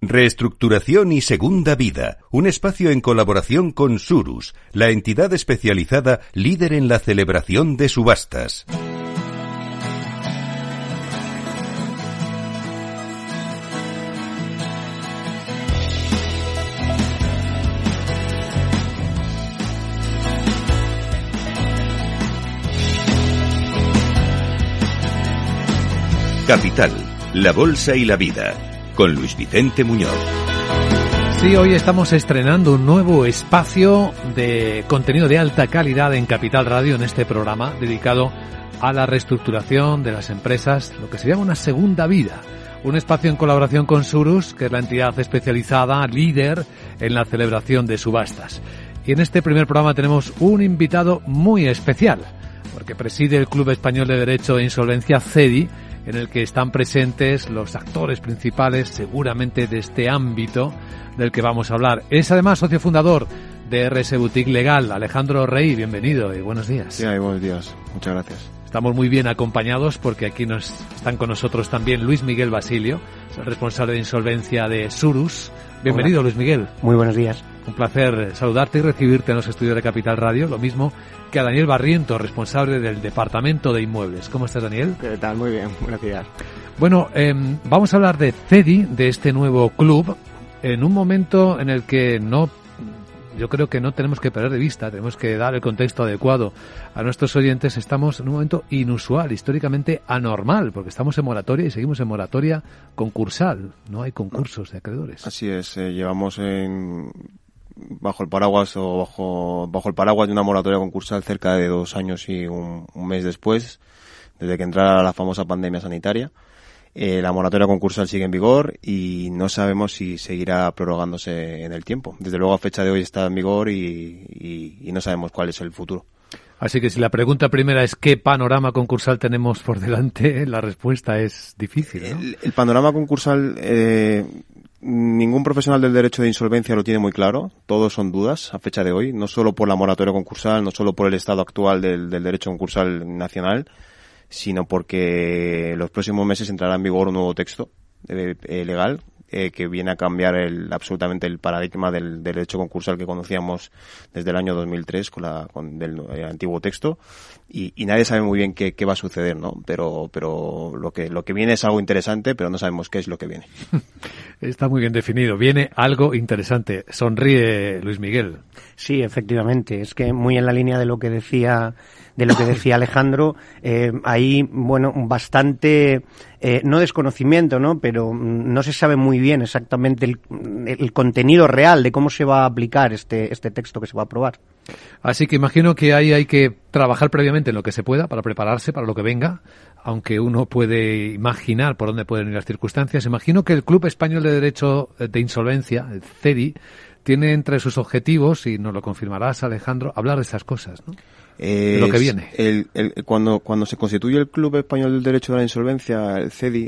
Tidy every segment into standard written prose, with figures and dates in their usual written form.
Reestructuración y segunda vida, un espacio en colaboración con Surus, la entidad especializada líder en la celebración de subastas. Capital, la bolsa y la vida, con Luis Vicente Muñoz. Sí, hoy estamos estrenando un nuevo espacio de contenido de alta calidad en Capital Radio, en este programa dedicado a la reestructuración de las empresas, lo que se llama una segunda vida. Un espacio en colaboración con Surus, que es la entidad especializada, líder en la celebración de subastas. Y en este primer programa tenemos un invitado muy especial, porque preside el Club Español de Derecho e Insolvencia, CEDI, en el que están presentes los actores principales, seguramente, de este ámbito del que vamos a hablar. Es además socio fundador de RS Boutique Legal. Alejandro Rey, bienvenido y buenos días. Sí, buenos días. Muchas gracias. Estamos muy bien acompañados porque aquí están con nosotros también Luis Miguel Basilio, el responsable de insolvencia de Surus. Bienvenido. Hola. Luis Miguel. Muy buenos días. Un placer saludarte y recibirte en los estudios de Capital Radio, lo mismo que a Daniel Barriento, responsable del Departamento de Inmuebles. ¿Cómo estás, Daniel? ¿Qué tal? Muy bien, gracias. Bueno, vamos a hablar de CEDI, de este nuevo club, en un momento en el que yo creo que no tenemos que perder de vista, tenemos que dar el contexto adecuado a nuestros oyentes. Estamos en un momento inusual, históricamente anormal, porque estamos en moratoria y seguimos en moratoria concursal. No hay concursos de acreedores. Así es, llevamos bajo el paraguas bajo el paraguas de una moratoria concursal cerca de 2 años y un mes después, desde que entrara la famosa pandemia sanitaria. La moratoria concursal sigue en vigor y no sabemos si seguirá prorrogándose en el tiempo. Desde luego, a fecha de hoy está en vigor y no sabemos cuál es el futuro. Así que si la pregunta primera es ¿qué panorama concursal tenemos por delante? La respuesta es difícil, ¿no? El panorama concursal, ningún profesional del derecho de insolvencia lo tiene muy claro. Todos son dudas a fecha de hoy, no solo por la moratoria concursal, no solo por el estado actual del derecho concursal nacional, sino porque los próximos meses entrará en vigor un nuevo texto legal que viene a cambiar absolutamente el paradigma del derecho concursal que conocíamos desde el año 2003 con el antiguo texto y nadie sabe muy bien qué va a suceder, ¿no? Pero lo que viene es algo interesante, pero no sabemos qué es lo que viene. Está muy bien definido. Viene algo interesante. Sonríe Luis Miguel. Sí, efectivamente. Es que muy en la línea de lo que decía Alejandro, hay, bastante, no desconocimiento, ¿no? Pero no se sabe muy bien exactamente el contenido real de cómo se va a aplicar este texto que se va a aprobar. Así que imagino que ahí hay que trabajar previamente en lo que se pueda para prepararse para lo que venga, aunque uno puede imaginar por dónde pueden ir las circunstancias. Imagino que el Club Español de Derecho de Insolvencia, el CEDI, tiene entre sus objetivos, y nos lo confirmarás, Alejandro, hablar de esas cosas, ¿no? De lo que viene. Cuando se constituye el Club Español del Derecho de la Insolvencia, el CEDI,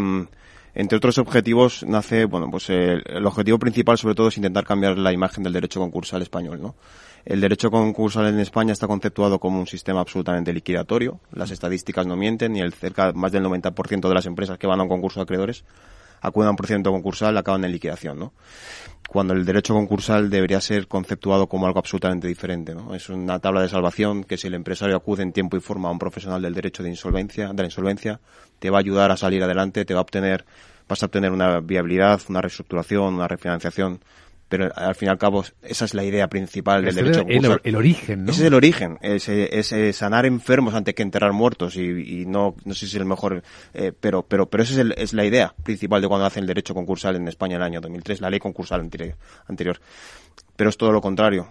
entre otros objetivos nace, el objetivo principal sobre todo es intentar cambiar la imagen del derecho concursal español, ¿no? El derecho concursal en España está conceptuado como un sistema absolutamente liquidatorio. Las estadísticas no mienten y más del 90% de las empresas que van a un concurso de acreedores acuden a un procedimiento concursal, acaban en liquidación, ¿no? Cuando el derecho concursal debería ser conceptuado como algo absolutamente diferente, ¿no? Es una tabla de salvación que si el empresario acude en tiempo y forma a un profesional del derecho de la insolvencia, te va a ayudar a salir adelante, vas a obtener una viabilidad, una reestructuración, una refinanciación. Pero al fin y al cabo esa es la idea principal del derecho concursal. El origen, ¿no? Ese es el origen, es sanar enfermos antes que enterrar muertos y no sé si es el mejor, pero esa es la idea principal de cuando hacen el derecho concursal en España en el año 2003, la ley concursal anterior. Pero es todo lo contrario.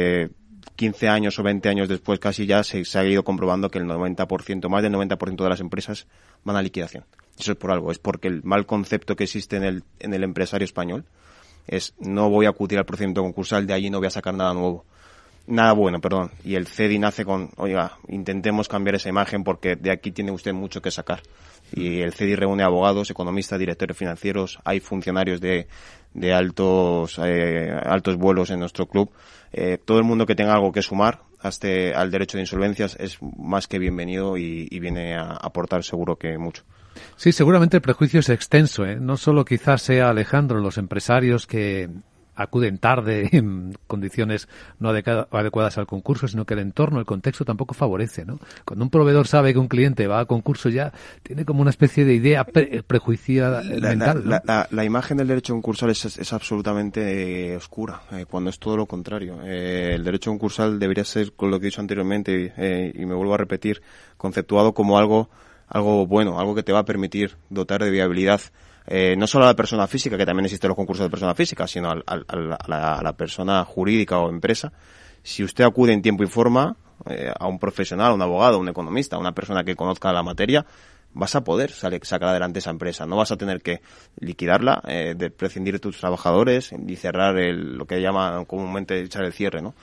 15 años o 20 años después casi ya se ha ido comprobando que más del 90% de las empresas van a liquidación. Eso es por algo, es porque el mal concepto que existe en el empresario español es no voy a acudir al procedimiento concursal, de allí no voy a sacar nada bueno. Y el CEDI nace con, intentemos cambiar esa imagen porque de aquí tiene usted mucho que sacar. Y el CEDI reúne abogados, economistas, directores financieros, hay funcionarios de altos vuelos en nuestro club. Todo el mundo que tenga algo que sumar al derecho de insolvencias es más que bienvenido y viene a aportar seguro que mucho. Sí, seguramente el prejuicio es extenso, ¿eh? No solo quizás sea, Alejandro, los empresarios que acuden tarde en condiciones no adecuadas al concurso, sino que el entorno, el contexto tampoco favorece, ¿no? Cuando un proveedor sabe que un cliente va a concurso ya tiene como una especie de idea prejuiciada mental, ¿no? La imagen del derecho concursal es absolutamente oscura, cuando es todo lo contrario. El derecho concursal debería ser, con lo que he dicho anteriormente, y me vuelvo a repetir, conceptuado como algo bueno, algo que te va a permitir dotar de viabilidad no solo a la persona física, que también existen los concursos de persona física, sino a la persona jurídica o empresa. Si usted acude en tiempo y forma a un profesional, a un abogado, a un economista, a una persona que conozca la materia, vas a poder sacar adelante esa empresa. No vas a tener que liquidarla, de prescindir de tus trabajadores y cerrar lo que llaman comúnmente echar el cierre, ¿no?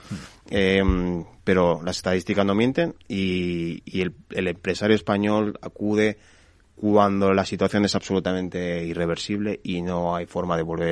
Pero las estadísticas no mienten y el empresario español acude cuando la situación es absolutamente irreversible y no hay forma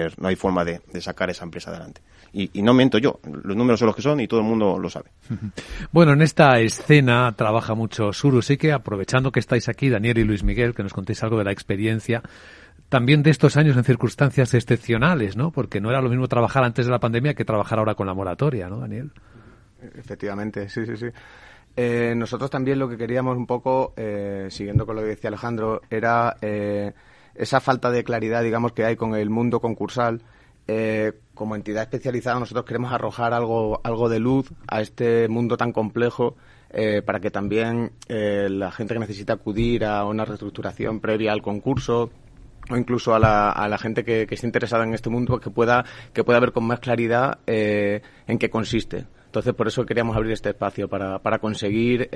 de sacar esa empresa adelante. Y no miento yo, los números son los que son y todo el mundo lo sabe. Bueno, en esta escena trabaja mucho Surus, así que aprovechando que estáis aquí, Daniel y Luis Miguel, que nos contéis algo de la experiencia, también de estos años en circunstancias excepcionales, ¿no? Porque no era lo mismo trabajar antes de la pandemia que trabajar ahora con la moratoria, ¿no, Daniel? Efectivamente, sí. Nosotros también lo que queríamos un poco, siguiendo con lo que decía Alejandro, era esa falta de claridad, digamos, que hay con el mundo concursal. Como entidad especializada nosotros queremos arrojar algo de luz a este mundo tan complejo, para que también la gente que necesita acudir a una reestructuración previa al concurso o incluso a la gente que esté interesada en este mundo que pueda ver con más claridad en qué consiste. Entonces, por eso queríamos abrir este espacio, para conseguir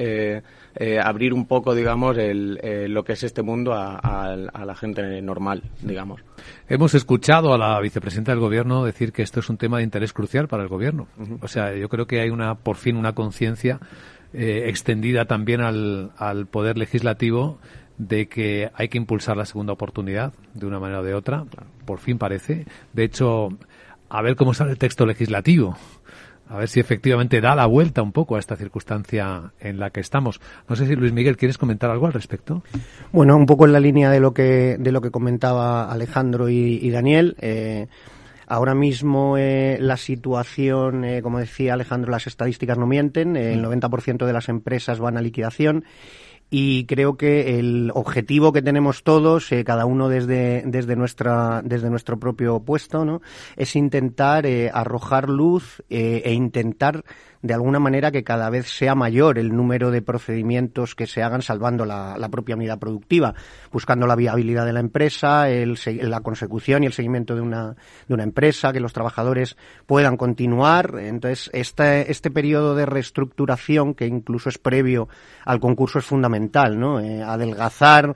abrir un poco, digamos, lo que es este mundo a la gente normal, digamos. Hemos escuchado a la vicepresidenta del Gobierno decir que esto es un tema de interés crucial para el Gobierno. Uh-huh. O sea, yo creo que hay por fin una conciencia extendida también al Poder Legislativo de que hay que impulsar la segunda oportunidad de una manera o de otra. Por fin parece. De hecho, a ver cómo sale el texto legislativo. A ver si efectivamente da la vuelta un poco a esta circunstancia en la que estamos. No sé si Luis Miguel, ¿quieres comentar algo al respecto? Bueno, un poco en la línea de lo que comentaba Alejandro y Daniel. Ahora mismo la situación, como decía Alejandro, las estadísticas no mienten. El 90% de las empresas van a liquidación. Y creo que el objetivo que tenemos todos, cada uno desde nuestro propio puesto, ¿no?, es intentar arrojar luz e intentar de alguna manera que cada vez sea mayor el número de procedimientos que se hagan salvando la propia unidad productiva, buscando la viabilidad de la empresa, la consecución y el seguimiento de una empresa, que los trabajadores puedan continuar. Entonces, este periodo de reestructuración, que incluso es previo al concurso, es fundamental, ¿no? Adelgazar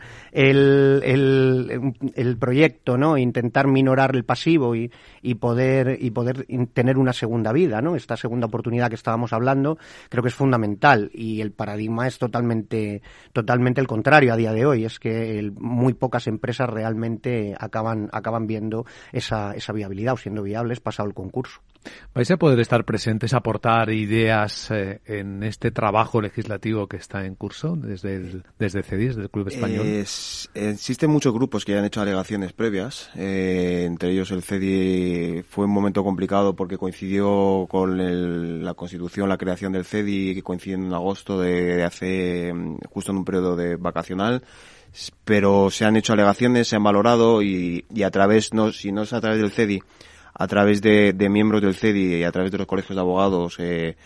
el proyecto, ¿no? Intentar minorar el pasivo y poder tener una segunda vida, ¿no? Esta segunda oportunidad que estábamos hablando, creo que es fundamental, y el paradigma es totalmente el contrario a día de hoy. Es que muy pocas empresas realmente acaban viendo esa viabilidad o siendo viables pasado el concurso. ¿Vais a poder estar presentes, aportar ideas en este trabajo legislativo que está en curso desde CEDI, desde el Club Español? Existen muchos grupos que ya han hecho alegaciones previas, entre ellos el CEDI. Fue un momento complicado porque coincidió con la constitución, la creación del CEDI, que coincide en agosto de hace, justo en un periodo vacacional. Pero se han hecho alegaciones, se han valorado y a través, si no es a través del CEDI, a través de miembros del CEDI y a través de los colegios de abogados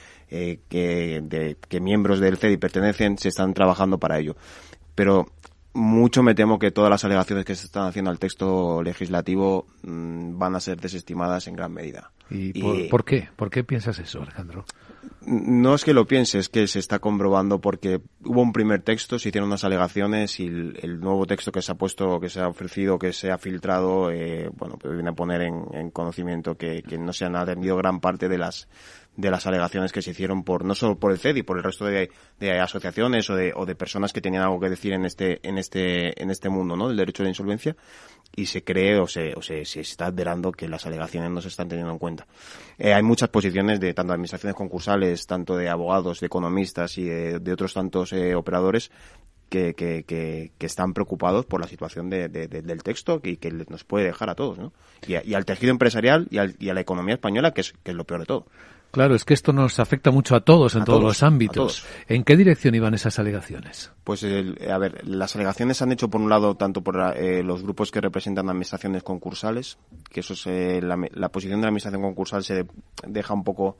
que miembros del CEDI pertenecen, se están trabajando para ello. Pero mucho me temo que todas las alegaciones que se están haciendo al texto legislativo van a ser desestimadas en gran medida. ¿Y por qué? ¿Por qué piensas eso, Alejandro? No es que lo piense, es que se está comprobando, porque hubo un primer texto, se hicieron unas alegaciones y el nuevo texto que se ha puesto, que se ha ofrecido, que se ha filtrado, pues viene a poner en conocimiento que no se han atendido gran parte de las alegaciones que se hicieron no solo por el CEDI, por el resto de asociaciones o de personas que tenían algo que decir en este mundo, ¿no?, del derecho de la insolvencia, y se cree se está adverando que las alegaciones no se están teniendo en cuenta. Hay muchas posiciones de tanto de administraciones concursales, tanto de abogados, de economistas y de otros tantos operadores que están preocupados por la situación del texto y que nos puede dejar a todos, ¿no? Y al tejido empresarial y a la economía española, que es lo peor de todo. Claro, es que esto nos afecta mucho a todos en todos los ámbitos. ¿En qué dirección iban esas alegaciones? Pues, las alegaciones se han hecho, por un lado, tanto por los grupos que representan administraciones concursales, que eso es la posición de la administración concursal se deja un poco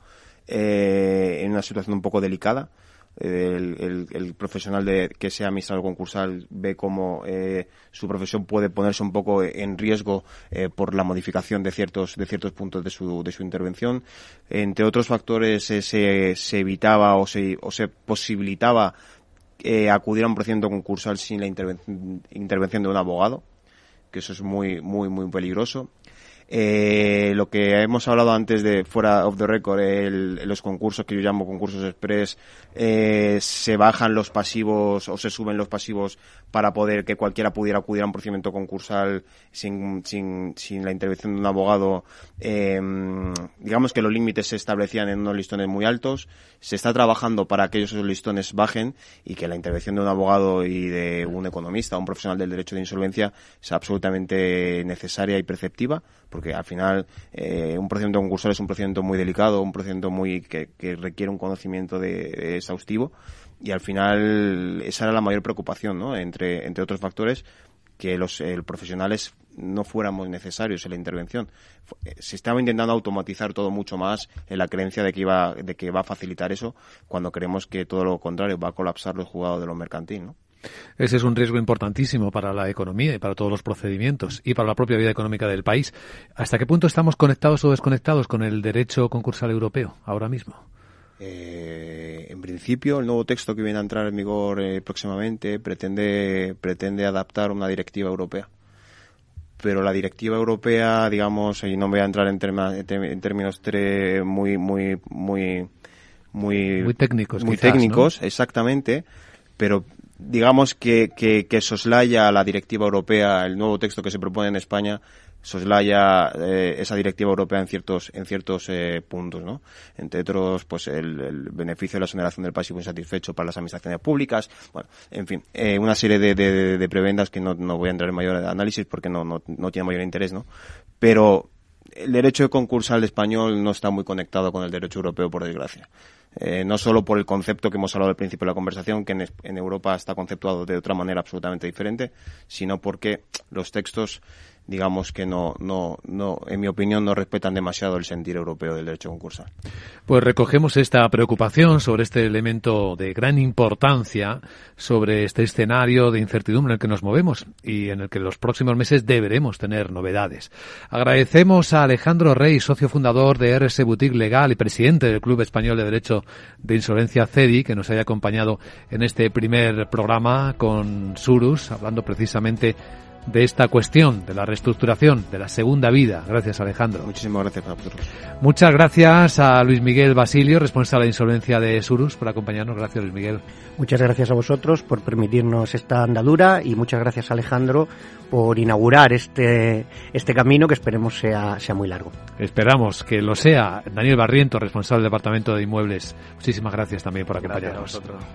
en una situación un poco delicada. El profesional que sea administrador concursal ve cómo su profesión puede ponerse un poco en riesgo por la modificación de ciertos puntos de su intervención. Entre otros factores se evitaba o se posibilitaba acudir a un procedimiento concursal sin la intervención de un abogado, que eso es muy muy muy peligroso. Lo que hemos hablado antes de fuera of the record, los concursos que yo llamo concursos express, se bajan los pasivos o se suben los pasivos para poder que cualquiera pudiera acudir a un procedimiento concursal sin la intervención de un abogado. Digamos que los límites se establecían en unos listones muy altos. Se está trabajando para que esos listones bajen y que la intervención de un abogado y de un economista o un profesional del derecho de insolvencia es absolutamente necesaria y preceptiva, porque al final un procedimiento concursal es un procedimiento muy delicado, un procedimiento que requiere un conocimiento exhaustivo, y al final esa era la mayor preocupación, ¿no? Entre otros factores, que los profesionales no fuéramos necesarios en la intervención. Se estaba intentando automatizar todo mucho más en la creencia de que va a facilitar eso, cuando creemos que todo lo contrario, va a colapsar los juzgados de lo mercantil, ¿no? Ese es un riesgo importantísimo para la economía y para todos los procedimientos y para la propia vida económica del país. ¿Hasta qué punto estamos conectados o desconectados con el derecho concursal europeo ahora mismo? En principio, el nuevo texto que viene a entrar en vigor próximamente pretende adaptar una directiva europea. Pero la directiva europea, digamos, y no voy a entrar en términos muy técnicos, ¿no? Exactamente, pero digamos que soslaya la directiva europea, el nuevo texto que se propone en España soslaya esa directiva europea en ciertos puntos, ¿no? Entre otros, pues el beneficio de la exoneración del pasivo insatisfecho para las administraciones públicas, bueno, en fin, una serie de prebendas que no voy a entrar en mayor análisis porque no tiene mayor interés, ¿no? Pero el derecho concursal español no está muy conectado con el derecho europeo, por desgracia. No solo por el concepto que hemos hablado al principio de la conversación, que en Europa está conceptuado de otra manera absolutamente diferente, sino porque los textos, digamos que no, en mi opinión, no respetan demasiado el sentir europeo del derecho concursal. Pues recogemos esta preocupación sobre este elemento de gran importancia, sobre este escenario de incertidumbre en el que nos movemos y en el que en los próximos meses deberemos tener novedades. Agradecemos a Alejandro Rey, socio fundador de RS Boutique Legal y presidente del Club Español de Derecho de Insolvencia CEDI, que nos haya acompañado en este primer programa con Surus, hablando precisamente de esta cuestión, de la reestructuración, de la segunda vida. Gracias, Alejandro. Muchísimas gracias a vosotros. Muchas gracias a Luis Miguel Basilio, responsable de insolvencia de Surus, por acompañarnos. Gracias, Luis Miguel. Muchas gracias a vosotros por permitirnos esta andadura y muchas gracias, Alejandro, por inaugurar este camino que esperemos sea muy largo. Esperamos que lo sea. Daniel Barriento, responsable del Departamento de Inmuebles. Muchísimas gracias también por acompañarnos. Gracias a vosotros.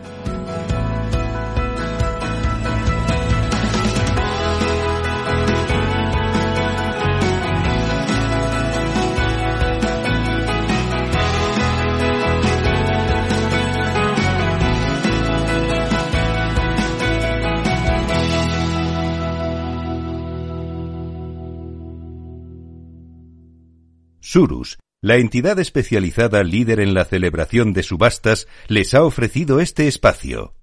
Surus, la entidad especializada líder en la celebración de subastas, les ha ofrecido este espacio.